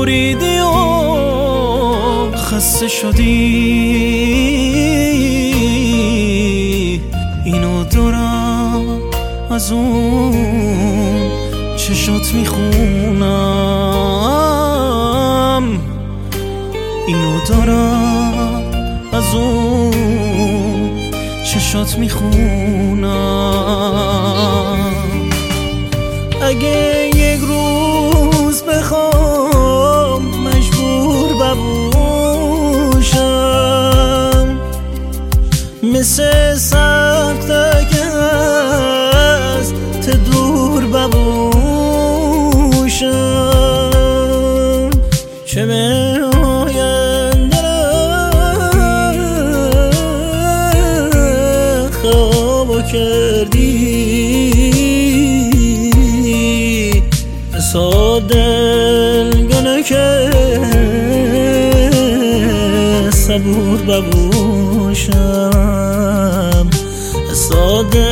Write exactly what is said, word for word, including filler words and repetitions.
بریدی و خسته شدی، اینو دارم از اون چشات میخونم، اینو دارم از اون چشات میخونم. اگه یک روز بخوام مجبور ببوشم، مثل سخت اگه از ته دور ببوشم، چه به آینده خوابو کردی، سا دلگنه که صبور ببوشم، سا